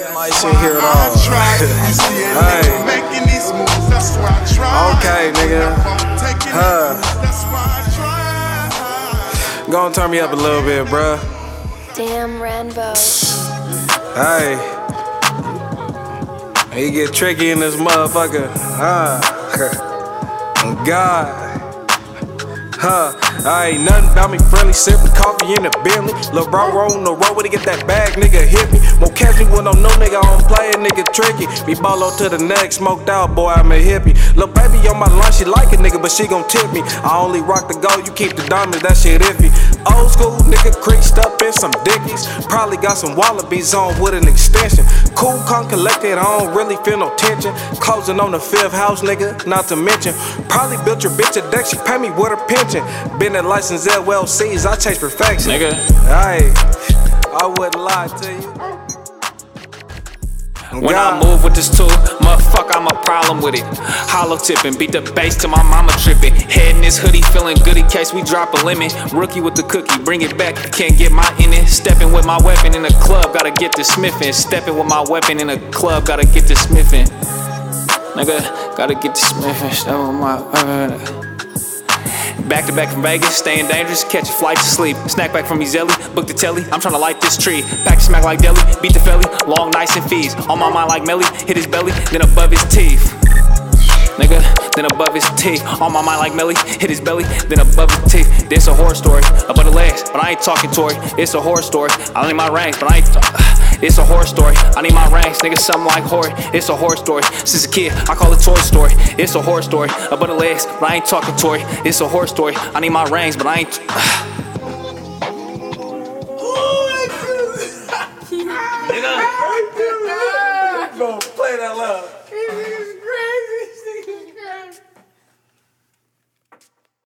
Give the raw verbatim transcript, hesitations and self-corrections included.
My shit here at all. Hey. Okay, nigga. Huh. Gonna turn me up a little bit, bruh. Damn, Rambo. Hey. He get tricky in this motherfucker. Huh. God. Huh, I ain't nothing about me friendly, sippin' coffee in the Bentley. Lil' bro rollin' the road when he get that bag, nigga hit me. Won't catch me when I'm no nigga, I don't play a nigga tricky. Me bolo to the neck, smoked out, boy, I'm a hippie. Lil' baby on my line, she like a nigga, but she gon' tip me. I only rock the gold, you keep the diamonds, that shit iffy. Old school nigga creased up in some dickies. Probably got some wallabies on with an extension. Cool, con collected, I don't really feel no tension. Closing on the fifth house, nigga, not to mention. Probably built your bitch a deck, she pay me with her pension. Been at licensed L L Cs, I chase perfection. Nigga. Hey, I wouldn't lie to you. When God. I move with this tool, motherfucker, I'm a problem with it. Hollow tipping, beat the bass till my mama tripping. Head in this hoodie, feeling good in case we drop a lemon. Rookie with the cookie, bring it back, can't get my in it. Stepping with my weapon in the club, gotta get the smithing. Stepping with my weapon in the club, gotta get the smithing. Nigga, gotta get the smithing. Stepping with my weapon. Back to back from Vegas, staying dangerous, catch a flight to sleep. Snack back from Ezelli, book the telly, I'm tryna light this tree. Pack smack like deli, beat the felly, long nights and fees. On my mind like Melly, hit his belly, then above his teeth. Nigga, then above his teeth. On my mind like Melly, hit his belly, then above his teeth. This a horror story, above the legs, but I ain't talking Tory. It's a horror story, I need my ranks, but I ain't. It's a horror story, I need my ranks, nigga, something like horror. It's a horror story, since a kid, I call it Toy Story. It's a horror story, above the legs, but I ain't talking Tory. It's a horror story, I need my ranks, but I ain't. Nigga. Bro, play that loud.